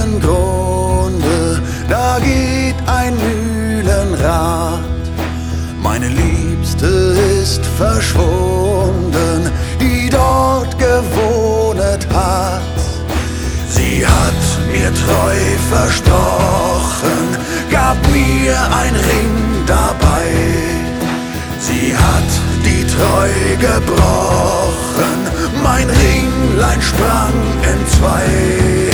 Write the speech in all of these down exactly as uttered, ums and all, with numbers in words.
kühlen Grunde, da geht ein Mühlenrad. Meine Liebste ist verschwunden, die dort gewohnet hat. Sie hat mir treu versprochen, gab mir ein Ring dabei. Sie hat die Treu gebrochen, mein Ringlein sprang entzwei.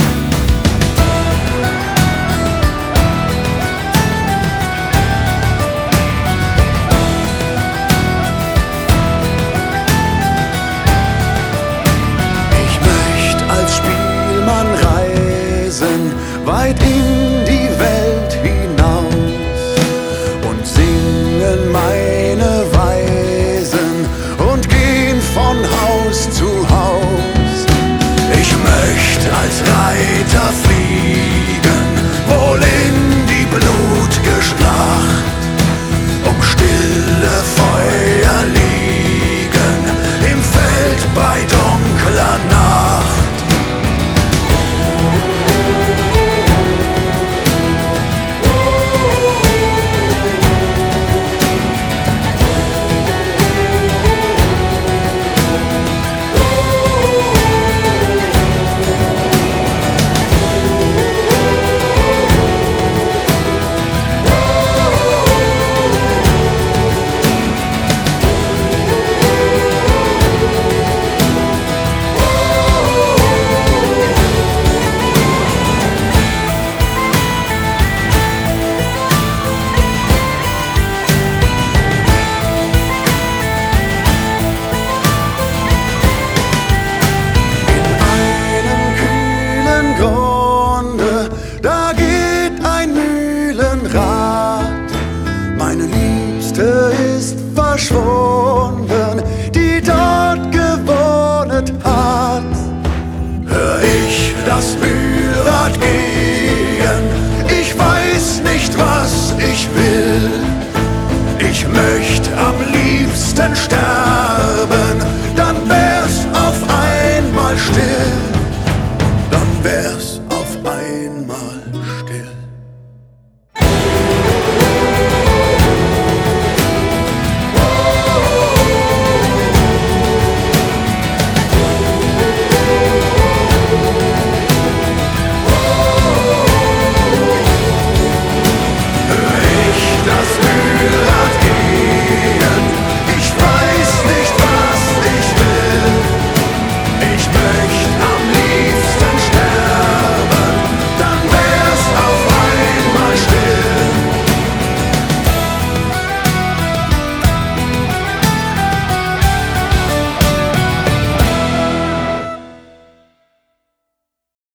Ich möcht als Spielmann reisen, weit in die Welt hinaus und singen meine Weisen und gehen von Haus zu Haus. Ich möcht als Reiter fliegen, wohl in die blut'ge Schlacht, um stille Feuer liegen, im Feld bei dunkler Nacht. Da geht ein Mühlenrad, meine Liebste ist verschwunden, die dort gewohnet hat. Hör ich das Mühlrad gehen, ich weiß nicht, was ich will. Ich möcht am liebsten sterben, dann wär's auf einmal still, dann wär's auf einmal still.